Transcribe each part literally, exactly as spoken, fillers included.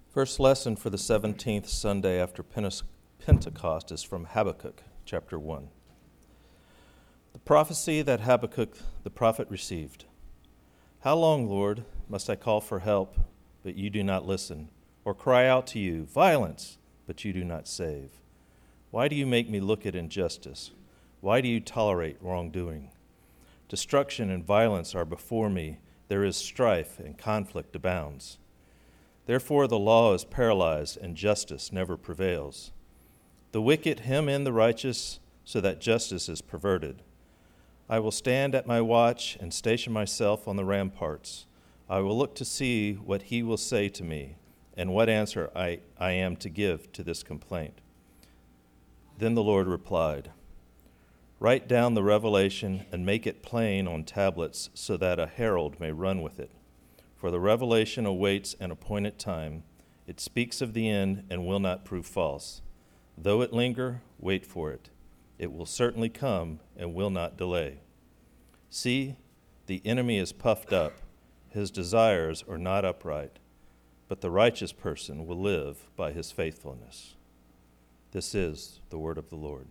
First lesson for the seventeenth Sunday after Pentecost is from Habakkuk, chapter one. The prophecy that Habakkuk the prophet received. How long, Lord, must I call for help, but you do not listen, or cry out to you, violence, but you do not save? Why do you make me look at injustice? Why do you tolerate wrongdoing? Destruction and violence are before me. There is strife and conflict abounds. Therefore the law is paralyzed and justice never prevails. The wicked hem in the righteous so that justice is perverted. I will stand at my watch and station myself on the ramparts. I will look to see what he will say to me and what answer I, I am to give to this complaint. Then the Lord replied, Write down the revelation and make it plain on tablets so that a herald may run with it. For the revelation awaits an appointed time. It speaks of the end and will not prove false. Though it linger, wait for it. It will certainly come and will not delay. See, the enemy is puffed up. His desires are not upright, but the righteous person will live by his faithfulness. This is the word of the Lord.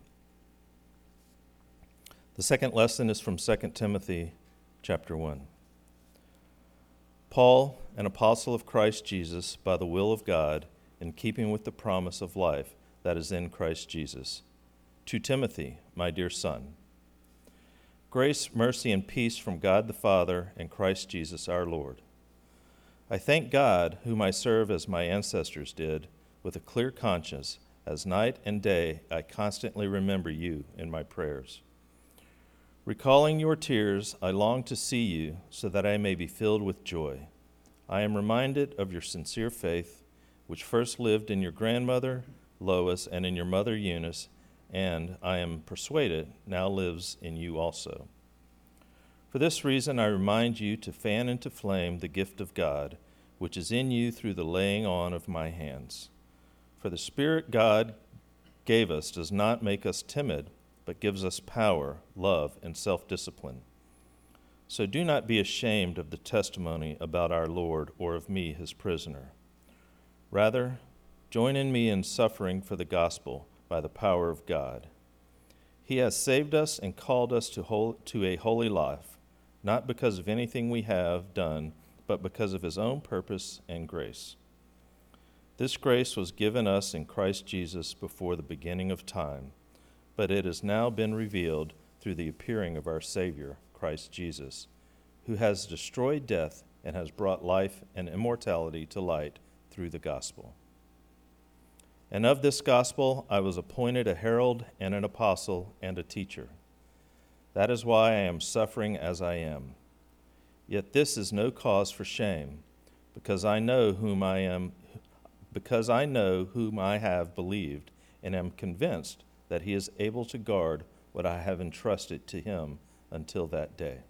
The second lesson is from Second Timothy chapter one. Paul, an apostle of Christ Jesus, by the will of God, in keeping with the promise of life that is in Christ Jesus, to Timothy, my dear son. Grace, mercy, and peace from God the Father and Christ Jesus our Lord. I thank God, whom I serve as my ancestors did, with a clear conscience, as night and day I constantly remember you in my prayers. Recalling your tears, I long to see you so that I may be filled with joy. I am reminded of your sincere faith, which first lived in your grandmother, Lois, and in your mother, Eunice, and, I am persuaded, now lives in you also. For this reason, I remind you to fan into flame the gift of God, which is in you through the laying on of my hands. For the Spirit God gave us does not make us timid, but gives us power, love, and self-discipline. So do not be ashamed of the testimony about our Lord or of me, his prisoner. Rather, join in me in suffering for the gospel by the power of God. He has saved us and called us to, whole, to a holy life, not because of anything we have done, but because of his own purpose and grace. This grace was given us in Christ Jesus before the beginning of time, but it has now been revealed through the appearing of our Savior, Christ Jesus, who has destroyed death and has brought life and immortality to light through the gospel. And of this gospel I was appointed a herald and an apostle and a teacher. That is why I am suffering as I am. Yet this is no cause for shame, because I know whom I am, because I know whom I have believed, and am convinced that he is able to guard what I have entrusted to him until that day.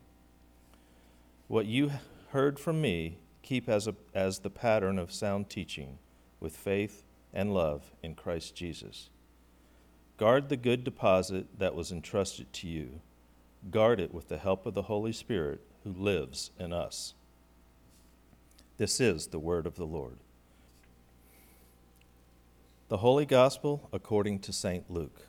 What you heard from me, keep as, a, as the pattern of sound teaching, with faith and love in Christ Jesus. Guard the good deposit that was entrusted to you. Guard it with the help of the Holy Spirit who lives in us. This is the word of the Lord. The Holy Gospel according to Saint Luke.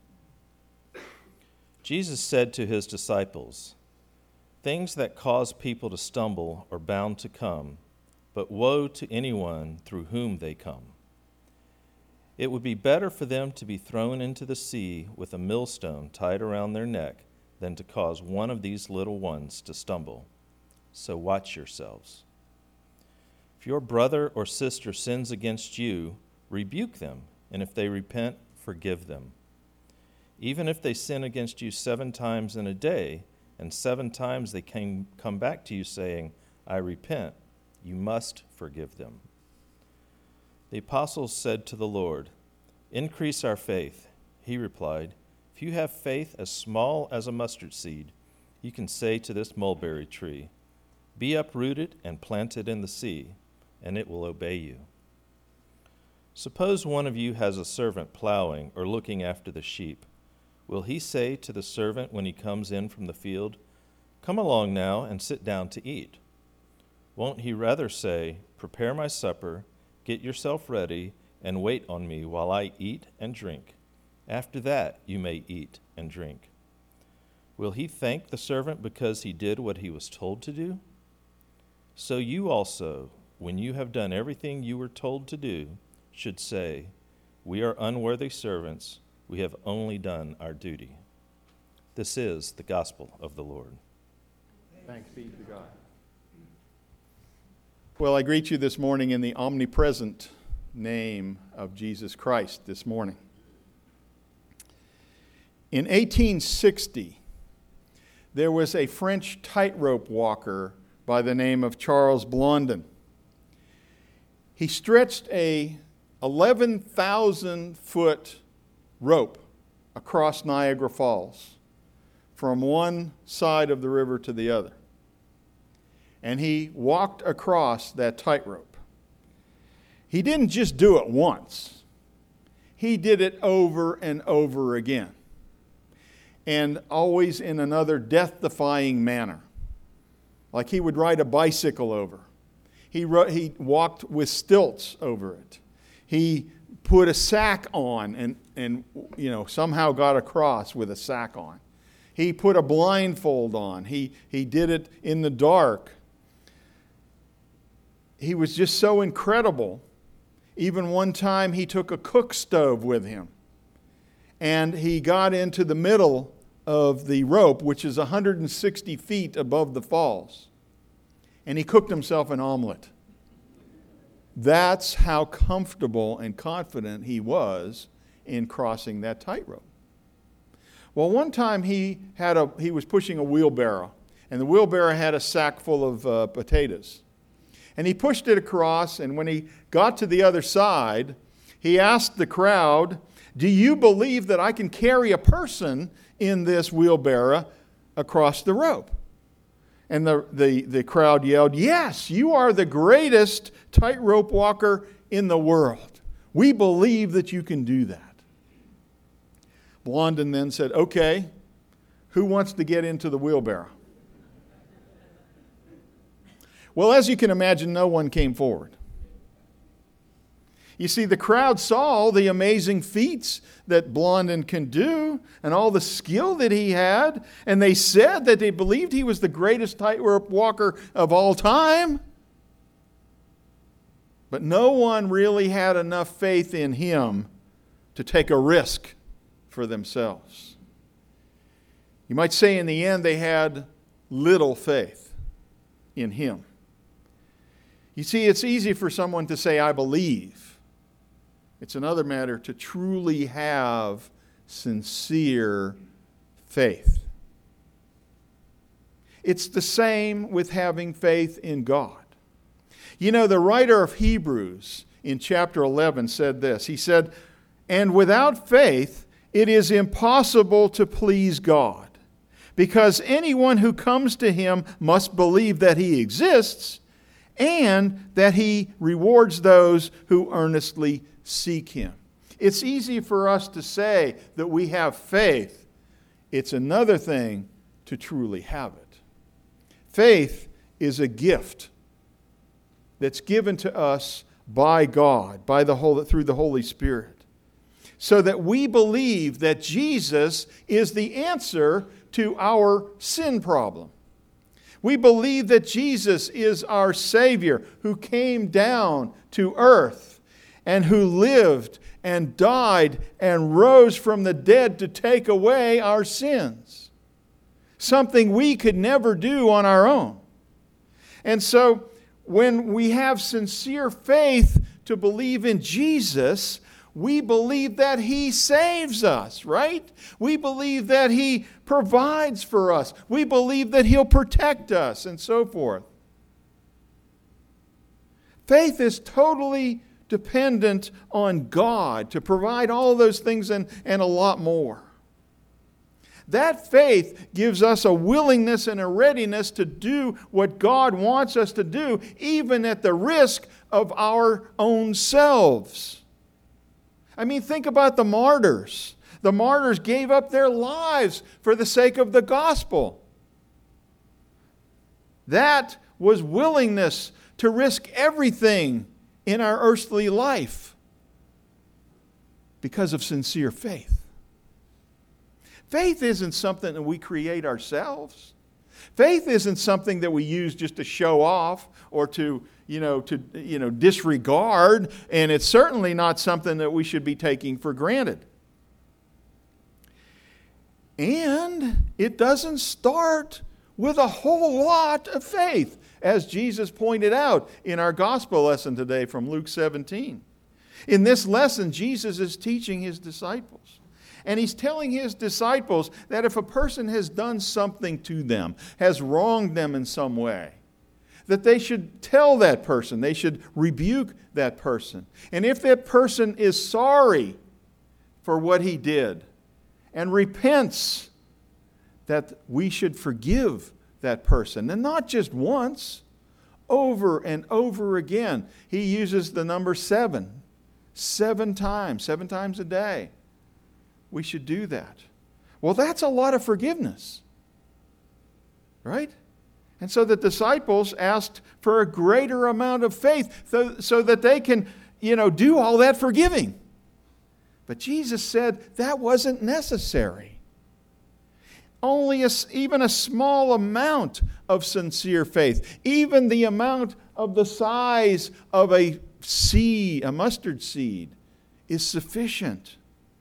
Jesus said to his disciples, Things that cause people to stumble are bound to come, but woe to anyone through whom they come. It would be better for them to be thrown into the sea with a millstone tied around their neck than to cause one of these little ones to stumble. So watch yourselves. If your brother or sister sins against you, rebuke them, and if they repent, forgive them. Even if they sin against you seven times in a day, and seven times they can come back to you saying, I repent, you must forgive them. The apostles said to the Lord, Increase our faith. He replied, If you have faith as small as a mustard seed, you can say to this mulberry tree, Be uprooted and planted in the sea, and it will obey you. Suppose one of you has a servant plowing or looking after the sheep. Will he say to the servant when he comes in from the field, Come along now and sit down to eat? Won't he rather say, Prepare my supper, Get yourself ready and wait on me while I eat and drink. After that you may eat and drink." Will he thank the servant because he did what he was told to do? So you also, when you have done everything you were told to do, should say, "We are unworthy servants. We have only done our duty." This is the gospel of the Lord. Thanks be to God. Well, I greet you this morning in the omnipresent name of Jesus Christ this morning. In eighteen sixty, there was a French tightrope walker by the name of Charles Blondin. He stretched a eleven thousand foot rope across Niagara Falls from one side of the river to the other. And he walked across that tightrope. He didn't just do it once. He did it over and over again. And always in another death-defying manner. Like he would ride a bicycle over. He, ro- he walked with stilts over it. He put a sack on and, and you know, somehow got across with a sack on. He put a blindfold on. He, he did it in the dark. He was just so incredible. Even one time he took a cook stove with him. And he got into the middle of the rope, which is one hundred sixty feet above the falls. And he cooked himself an omelet. That's how comfortable and confident he was in crossing that tightrope. Well, one time he had a he was pushing a wheelbarrow, and the wheelbarrow had a sack full of uh, potatoes. And he pushed it across, and when he got to the other side, he asked the crowd, "Do you believe that I can carry a person in this wheelbarrow across the rope?" And the, the, the crowd yelled, "Yes, you are the greatest tightrope walker in the world. We believe that you can do that." Blondin then said, "Okay, who wants to get into the wheelbarrow?" Well, as you can imagine, no one came forward. You see, the crowd saw all the amazing feats that Blondin can do and all the skill that he had, and they said that they believed he was the greatest tightrope walker of all time. But no one really had enough faith in him to take a risk for themselves. You might say in the end they had little faith in him. You see, it's easy for someone to say, "I believe." It's another matter to truly have sincere faith. It's the same with having faith in God. You know, the writer of Hebrews in chapter eleven said this. He said, "And without faith, it is impossible to please God, because anyone who comes to him must believe that he exists and that he rewards those who earnestly seek him." It's easy for us to say that we have faith. It's another thing to truly have it. Faith is a gift that's given to us by God, by the Holy, through the Holy Spirit, so that we believe that Jesus is the answer to our sin problem. We believe that Jesus is our Savior who came down to earth and who lived and died and rose from the dead to take away our sins. Something we could never do on our own. And so when we have sincere faith to believe in Jesus, we believe that He saves us, right? We believe that He provides for us. We believe that He'll protect us, and so forth. Faith is totally dependent on God to provide all those things and, and a lot more. That faith gives us a willingness and a readiness to do what God wants us to do, even at the risk of our own selves. I mean, think about the martyrs. The martyrs gave up their lives for the sake of the gospel. That was willingness to risk everything in our earthly life because of sincere faith. Faith isn't something that we create ourselves. Faith isn't something that we use just to show off or to, you know, to, you know, disregard, and it's certainly not something that we should be taking for granted. And it doesn't start with a whole lot of faith, as Jesus pointed out in our gospel lesson today from Luke seventeen. In this lesson, Jesus is teaching his disciples. And he's telling his disciples that if a person has done something to them, has wronged them in some way, that they should tell that person, they should rebuke that person. And if that person is sorry for what he did and repents, that we should forgive that person. And not just once, over and over again. He uses the number seven. Seven times, seven times a day. We should do that. Well, that's a lot of forgiveness. Right? And so the disciples asked for a greater amount of faith so, so that they can, you know, do all that forgiving. But Jesus said that wasn't necessary. Only a, even a small amount of sincere faith, even the amount of the size of a seed, a mustard seed, is sufficient.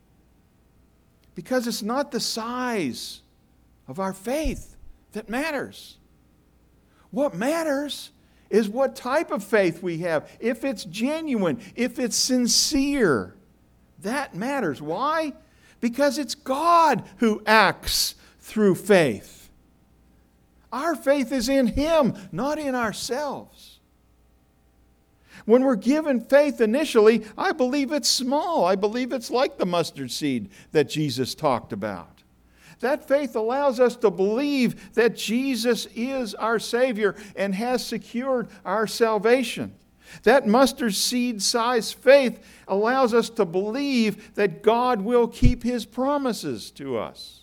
Because it's not the size of our faith that matters. What matters is what type of faith we have. If it's genuine, if it's sincere, that matters. Why? Because it's God who acts through faith. Our faith is in Him, not in ourselves. When we're given faith initially, I believe it's small. I believe it's like the mustard seed that Jesus talked about. That faith allows us to believe that Jesus is our Savior and has secured our salvation. That mustard seed-sized faith allows us to believe that God will keep His promises to us.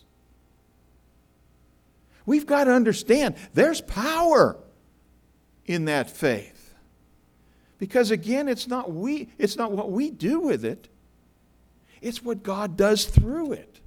We've got to understand there's power in that faith. Because again, it's not we, it's not what we do with it. It's what God does through it.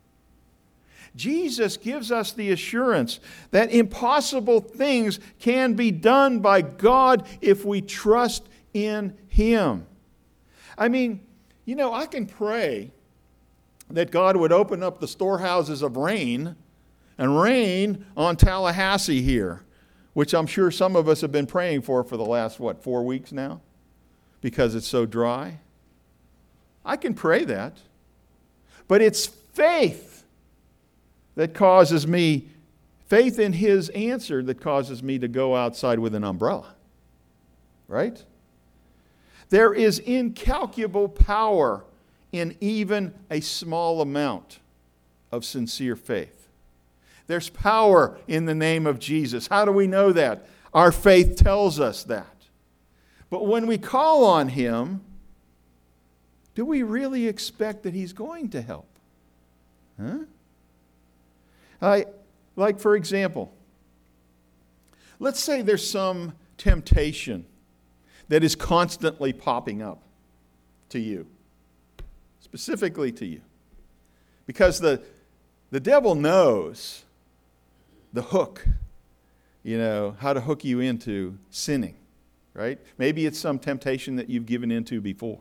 Jesus gives us the assurance that impossible things can be done by God if we trust in Him. I mean, you know, I can pray that God would open up the storehouses of rain and rain on Tallahassee here, which I'm sure some of us have been praying for for the last, what, four weeks now? Because it's so dry. I can pray that. But it's faith that causes me, faith in His answer that causes me to go outside with an umbrella. Right? There is incalculable power in even a small amount of sincere faith. There's power in the name of Jesus. How do we know that? Our faith tells us that. But when we call on Him, do we really expect that He's going to help? Huh? I, like, for example, let's say there's some temptation that is constantly popping up to you, specifically to you. Because the, the devil knows the hook, you know, how to hook you into sinning, right? Maybe it's some temptation that you've given into before.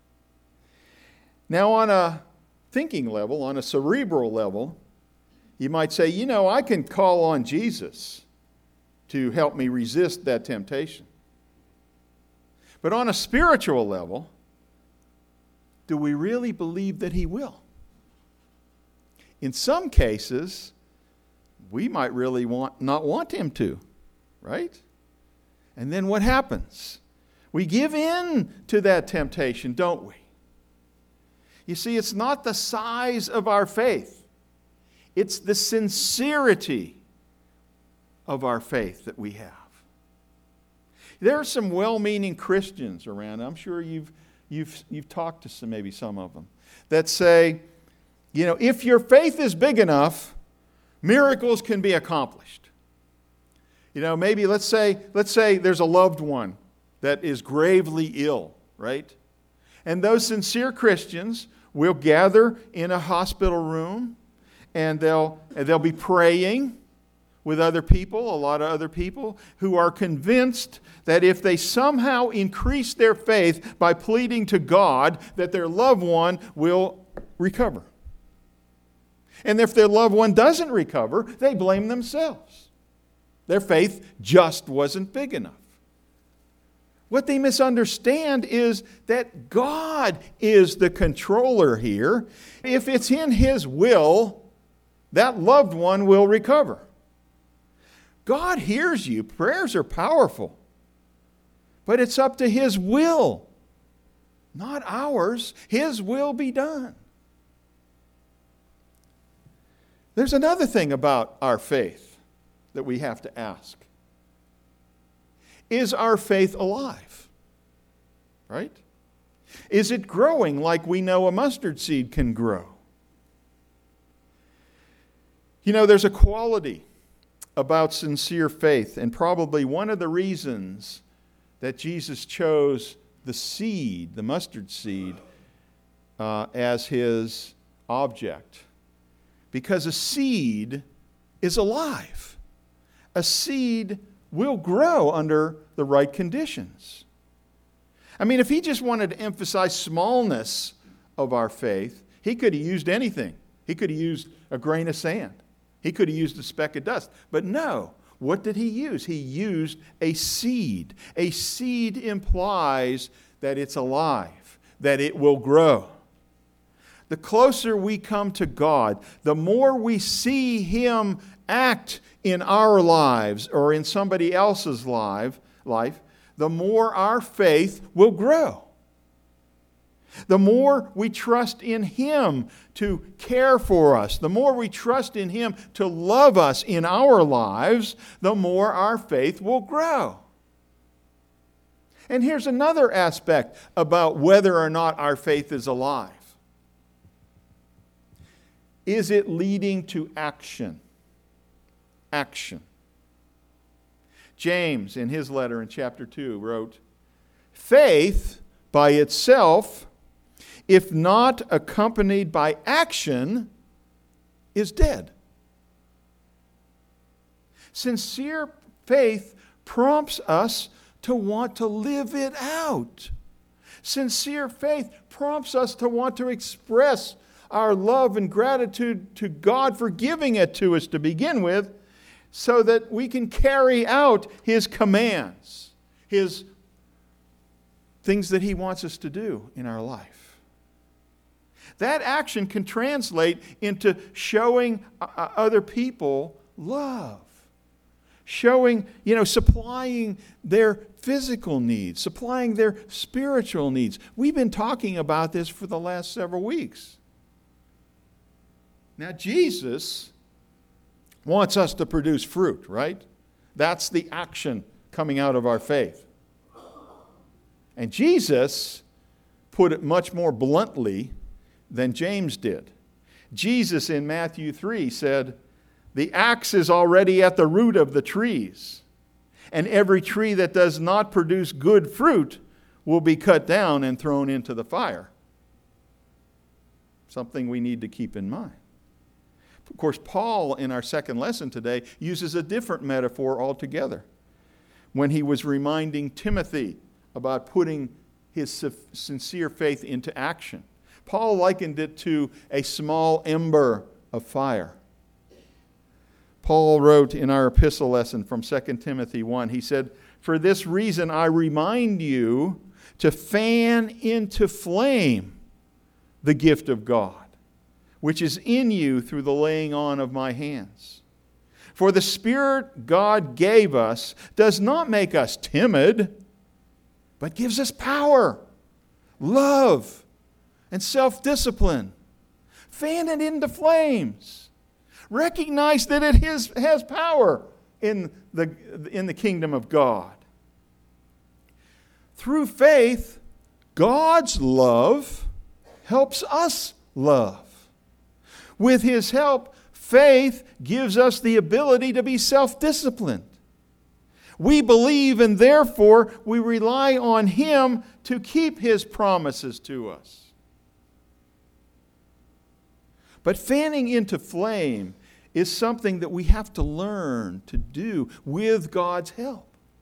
Now, on a thinking level, on a cerebral level, you might say, you know, I can call on Jesus to help me resist that temptation. But on a spiritual level, do we really believe that He will? In some cases, we might really want not want Him to, right? And then what happens? We give in to that temptation, don't we? You see, it's not the size of our faith. It's the sincerity of our faith that we have. There are some well-meaning Christians around. I'm sure you've, you've, you've talked to some, maybe some of them, that say, you know, if your faith is big enough, miracles can be accomplished. You know, maybe let's say, let's say there's a loved one that is gravely ill, right? And those sincere Christians will gather in a hospital room, and they'll, and they'll be praying with other people, a lot of other people, who are convinced that if they somehow increase their faith by pleading to God, that their loved one will recover. And if their loved one doesn't recover, they blame themselves. Their faith just wasn't big enough. What they misunderstand is that God is the controller here. If it's in His will, that loved one will recover. God hears you. Prayers are powerful. But it's up to His will, not ours. His will be done. There's another thing about our faith that we have to ask. Is our faith alive? Right? Is it growing like we know a mustard seed can grow? You know, there's a quality about sincere faith, and probably one of the reasons that Jesus chose the seed, the mustard seed, uh, as His object. Because a seed is alive. A seed will grow under the right conditions. I mean, if He just wanted to emphasize smallness of our faith, He could have used anything. He could have used a grain of sand. He could have used a speck of dust. But no, what did He use? He used a seed. A seed implies that it's alive, that it will grow. The closer we come to God, the more we see Him act in our lives or in somebody else's life, life, the more our faith will grow. The more we trust in Him to care for us, the more we trust in Him to love us in our lives, the more our faith will grow. And here's another aspect about whether or not our faith is alive. Is it leading to action? Action. James, in his letter in chapter two, wrote, "Faith by itself, if not accompanied by action, is dead." Sincere faith prompts us to want to live it out. Sincere faith prompts us to want to express our love and gratitude to God for giving it to us to begin with, so that we can carry out His commands, His things that He wants us to do in our life. That action can translate into showing other people love. Showing, you know, supplying their physical needs, supplying their spiritual needs. We've been talking about this for the last several weeks. Now, Jesus wants us to produce fruit, right? That's the action coming out of our faith. And Jesus put it much more bluntly than James did. Jesus in Matthew three said, "The axe is already at the root of the trees, and every tree that does not produce good fruit will be cut down and thrown into the fire." Something we need to keep in mind. Of course, Paul, in our second lesson today, uses a different metaphor altogether when he was reminding Timothy about putting his sincere faith into action. Paul likened it to a small ember of fire. Paul wrote in our epistle lesson from Second Timothy one, he said, "For this reason I remind you to fan into flame the gift of God, which is in you through the laying on of my hands. For the Spirit God gave us does not make us timid, but gives us power, love, and self-discipline. Fan it into flames. Recognize that it is, has power in the, in the kingdom of God. Through faith, God's love helps us love. With His help, faith gives us the ability to be self-disciplined. We believe, and therefore we rely on Him to keep His promises to us. But fanning into flame is something that we have to learn to do with God's help.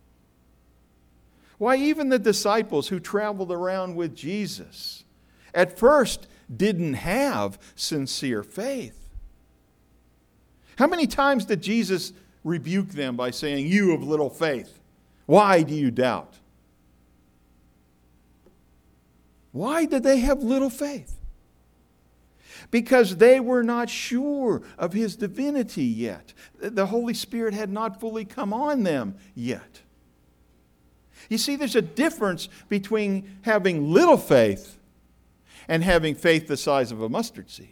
Why, even the disciples who traveled around with Jesus at first didn't have sincere faith. How many times did Jesus rebuke them by saying, "You of little faith, why do you doubt?" Why did they have little faith? Because they were not sure of His divinity yet. The Holy Spirit had not fully come on them yet. You see, there's a difference between having little faith and having faith the size of a mustard seed.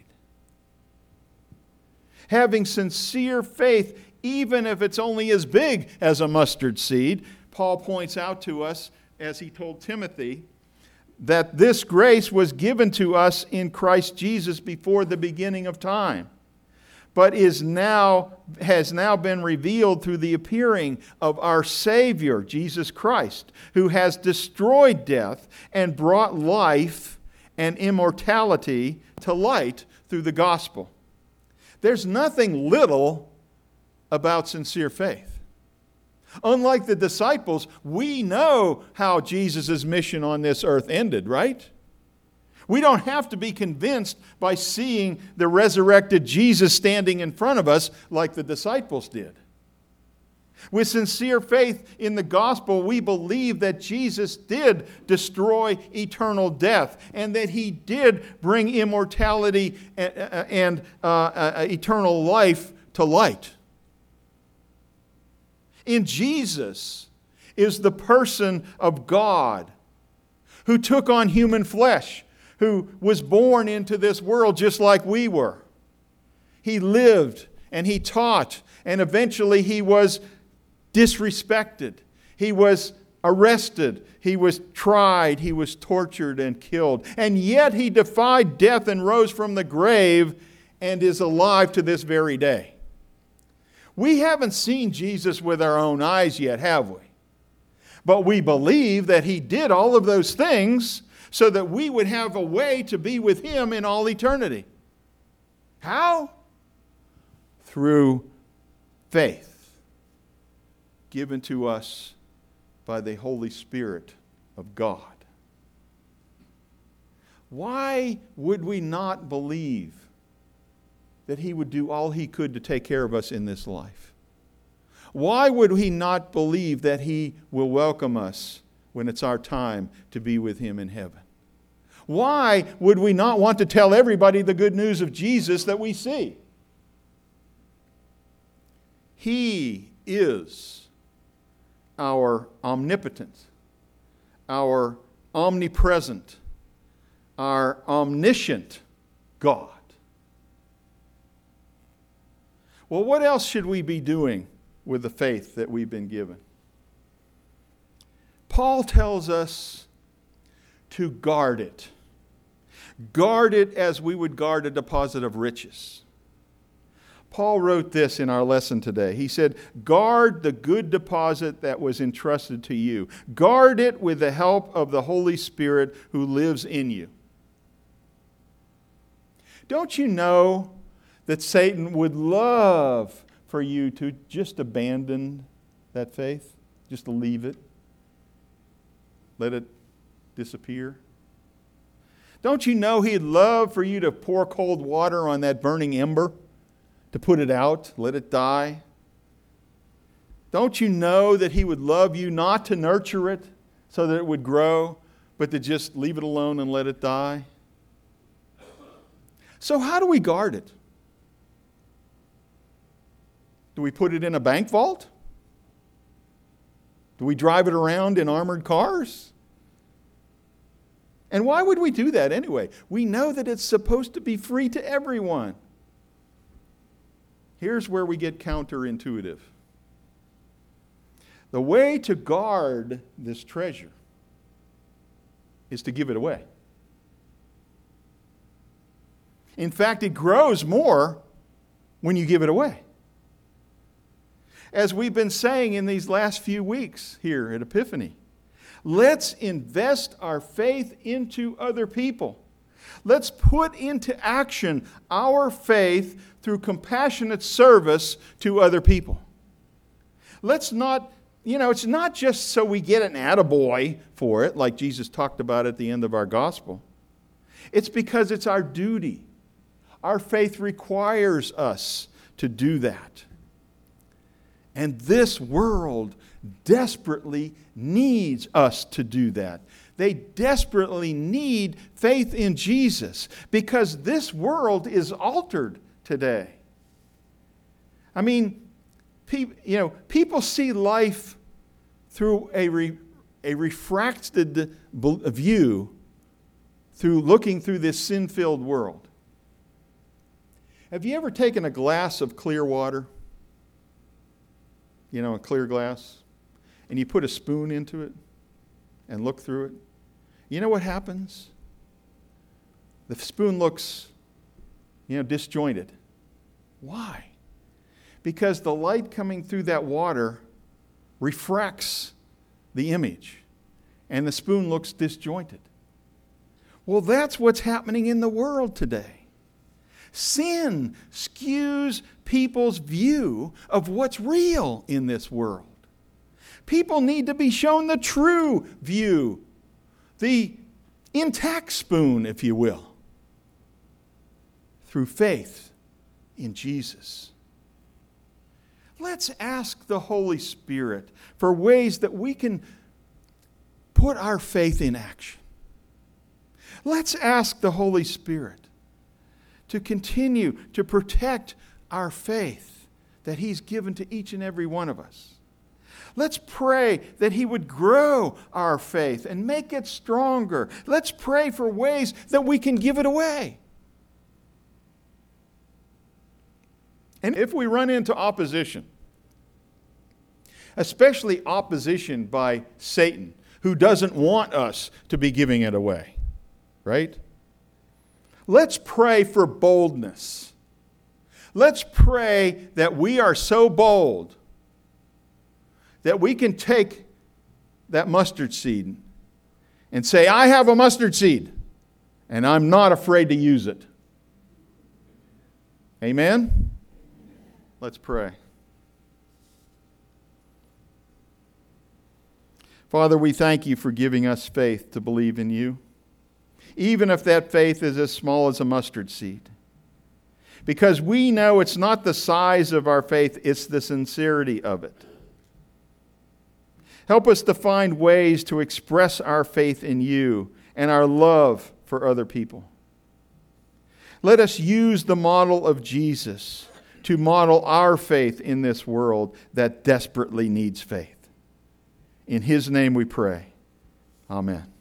Having sincere faith, even if it's only as big as a mustard seed, Paul points out to us, as he told Timothy, that this grace was given to us in Christ Jesus before the beginning of time, but is now has now been revealed through the appearing of our Savior, Jesus Christ, who has destroyed death and brought life and immortality to light through the gospel. There's nothing little about sincere faith. Unlike the disciples, we know how Jesus' mission on this earth ended, right? We don't have to be convinced by seeing the resurrected Jesus standing in front of us like the disciples did. With sincere faith in the gospel, we believe that Jesus did destroy eternal death and that He did bring immortality and uh, uh, eternal life to light. In Jesus is the person of God who took on human flesh, who was born into this world just like we were. He lived and He taught, and eventually He was disrespected. He was arrested. He was tried. He was tortured and killed. And yet He defied death and rose from the grave and is alive to this very day. We haven't seen Jesus with our own eyes yet, have we? But we believe that He did all of those things so that we would have a way to be with Him in all eternity. How? Through faith given to us by the Holy Spirit of God. Why would we not believe that He would do all He could to take care of us in this life? Why would we not believe that He will welcome us when it's our time to be with Him in heaven? Why would we not want to tell everybody the good news of Jesus that we see? He is our omnipotent, our omnipresent, our omniscient God. Well, what else should we be doing with the faith that we've been given? Paul tells us to guard it. Guard it as we would guard a deposit of riches. Paul wrote this in our lesson today. He said, "Guard the good deposit that was entrusted to you. Guard it with the help of the Holy Spirit who lives in you." Don't you know that Satan would love for you to just abandon that faith? Just to leave it? Let it disappear? Don't you know he'd love for you to pour cold water on that burning ember? To put it out, let it die? Don't you know that he would love you not to nurture it so that it would grow, but to just leave it alone and let it die? So how do we guard it? Do we put it in a bank vault? Do we drive it around in armored cars? And why would we do that anyway? We know that it's supposed to be free to everyone. Here's where we get counterintuitive. The way to guard this treasure is to give it away. In fact, it grows more when you give it away. As we've been saying in these last few weeks here at Epiphany, let's invest our faith into other people. Let's put into action our faith through compassionate service to other people. Let's not, you know, it's not just so we get an attaboy for it, like Jesus talked about at the end of our gospel. It's because it's our duty. Our faith requires us to do that. And this world desperately needs us to do that. They desperately need faith in Jesus because this world is altered today. I mean, pe- you know, people see life through a, re- a refracted view through looking through this sin-filled world. Have you ever taken a glass of clear water? You know, a clear glass? And you put a spoon into it and look through it? You know what happens? The spoon looks, you know, disjointed. Why? Because the light coming through that water refracts the image, and the spoon looks disjointed. Well, that's what's happening in the world today. Sin skews people's view of what's real in this world. People need to be shown the true view, the intact spoon, if you will, through faith in Jesus. Let's ask the Holy Spirit for ways that we can put our faith in action. Let's ask the Holy Spirit to continue to protect our faith that He's given to each and every one of us. Let's pray that He would grow our faith and make it stronger. Let's pray for ways that we can give it away. And if we run into opposition, especially opposition by Satan, who doesn't want us to be giving it away, right? Let's pray for boldness. Let's pray that we are so bold that we can take that mustard seed and say, I have a mustard seed, and I'm not afraid to use it. Amen? Let's pray. Father, we thank You for giving us faith to believe in You, even if that faith is as small as a mustard seed. Because we know it's not the size of our faith, it's the sincerity of it. Help us to find ways to express our faith in You and our love for other people. Let us use the model of Jesus to model our faith in this world that desperately needs faith. In His name we pray. Amen.